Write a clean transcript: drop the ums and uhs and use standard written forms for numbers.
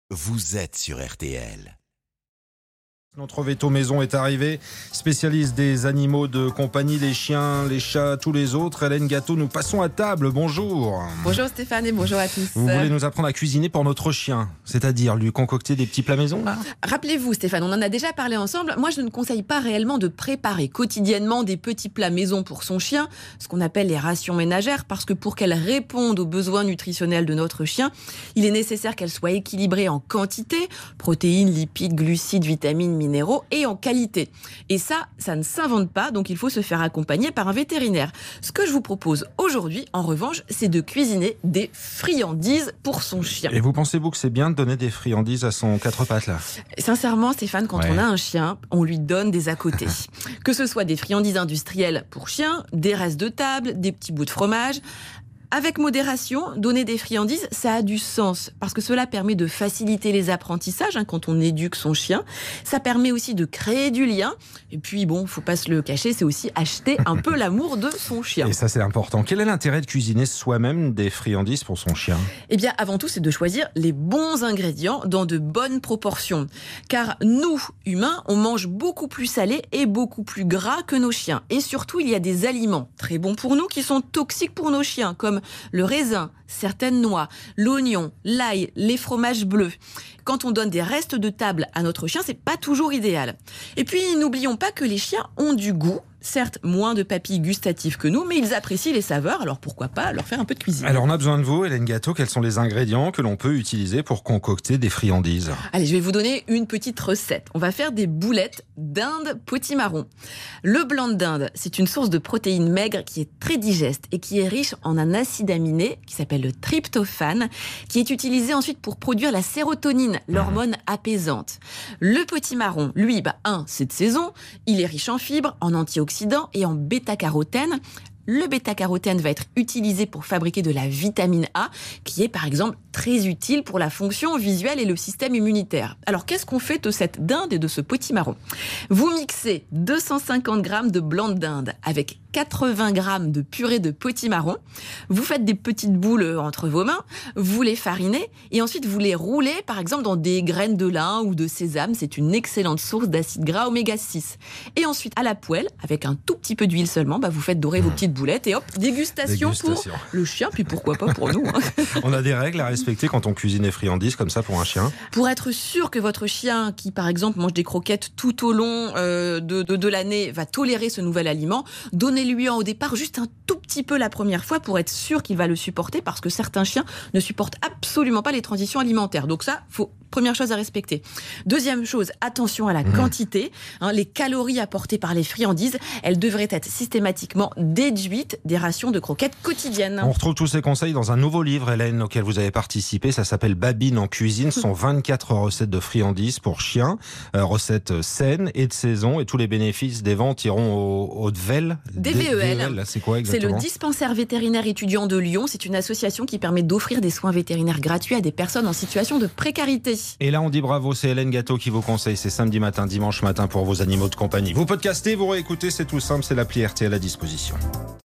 vous êtes sur RTL. Notre veto maison est arrivé, spécialiste des animaux de compagnie, les chiens, les chats, tous les autres. Hélène Gâteau, nous passons à table, bonjour. Bonjour Stéphane et bonjour à tous. Vous voulez nous apprendre à cuisiner pour notre chien, c'est-à-dire lui concocter des petits plats maison là ? Rappelez-vous Stéphane, on en a déjà parlé ensemble. Moi je ne conseille pas réellement de préparer quotidiennement des petits plats maison pour son chien, ce qu'on appelle les rations ménagères, parce que pour qu'elles répondent aux besoins nutritionnels de notre chien, il est nécessaire qu'elles soient équilibrées en quantité, protéines, lipides, glucides, vitamines, minéraux et en qualité. Et ça ne s'invente pas, donc il faut se faire accompagner par un vétérinaire. Ce que je vous propose aujourd'hui, en revanche, c'est de cuisiner des friandises pour son chien. Et vous pensez-vous que c'est bien de donner des friandises à son quatre pattes là ? Sincèrement, Stéphane, quand on a un chien, on lui donne des à côté. Que ce soit des friandises industrielles pour chien, des restes de table, des petits bouts de fromage. Avec modération, donner des friandises, ça a du sens parce que cela permet de faciliter les apprentissages quand on éduque son chien. Ça permet aussi de créer du lien. Et puis bon, faut pas se le cacher, c'est aussi acheter un peu l'amour de son chien. Et ça, c'est important. Quel est l'intérêt de cuisiner soi-même des friandises pour son chien ? Eh bien, avant tout, c'est de choisir les bons ingrédients dans de bonnes proportions. Car nous, humains, on mange beaucoup plus salé et beaucoup plus gras que nos chiens. Et surtout, il y a des aliments très bons pour nous qui sont toxiques pour nos chiens, comme le raisin, certaines noix, l'oignon, l'ail, les fromages bleus. Quand on donne des restes de table à notre chien, c'est pas toujours idéal. Et puis, n'oublions pas que les chiens ont du goût. Certes, moins de papilles gustatives que nous, mais ils apprécient les saveurs, alors pourquoi pas leur faire un peu de cuisine. Alors on a besoin de vous, Hélène Gâteau, quels sont les ingrédients que l'on peut utiliser pour concocter des friandises ? Allez, je vais vous donner une petite recette. On va faire des boulettes d'Inde potimarron. Le blanc de dinde, c'est une source de protéines maigres qui est très digeste et qui est riche en un acide aminé qui s'appelle le tryptophane, qui est utilisé ensuite pour produire la sérotonine, l'hormone apaisante. Le potimarron, lui, c'est de saison, il est riche en fibres, en antioxydants et en bêta-carotène. Le bêta-carotène va être utilisé pour fabriquer de la vitamine A, qui est par exemple très utile pour la fonction visuelle et le système immunitaire. Alors qu'est-ce qu'on fait de cette dinde et de ce potimarron ? Vous mixez 250 grammes de blanc de dinde avec 80 grammes de purée de potimarron. Vous faites des petites boules entre vos mains, vous les farinez et ensuite vous les roulez par exemple dans des graines de lin ou de sésame. C'est une excellente source d'acide gras oméga 6. Et ensuite à la poêle, avec un tout petit peu d'huile seulement, vous faites dorer vos petites boulettes et hop, dégustation pour le chien, puis pourquoi pas pour nous. On a des règles à respecter quand on cuisine des friandises comme ça pour un chien ? Pour être sûr que votre chien, qui par exemple mange des croquettes tout au long de l'année, va tolérer ce nouvel aliment, donnez-lui au départ juste un tout petit peu la première fois pour être sûr qu'il va le supporter, parce que certains chiens ne supportent absolument pas les transitions alimentaires. Donc ça, première chose à respecter. Deuxième chose, attention à la quantité. Les calories apportées par les friandises, elles devraient être systématiquement déduites des rations de croquettes quotidiennes. On retrouve tous ces conseils dans un nouveau livre, Hélène, auquel vous avez participé. Ça s'appelle Babine en cuisine. Ce sont 24 recettes de friandises pour chiens. Recettes saines et de saison. Et tous les bénéfices des ventes iront au DVEL. DVEL. C'est quoi exactement ? C'est le dispensaire vétérinaire étudiant de Lyon. C'est une association qui permet d'offrir des soins vétérinaires gratuits à des personnes en situation de précarité. Et là, on dit bravo, c'est Hélène Gâteau qui vous conseille. C'est samedi matin, dimanche matin pour vos animaux de compagnie. Vous podcastez, vous réécoutez, c'est tout simple, c'est l'appli RTL à disposition.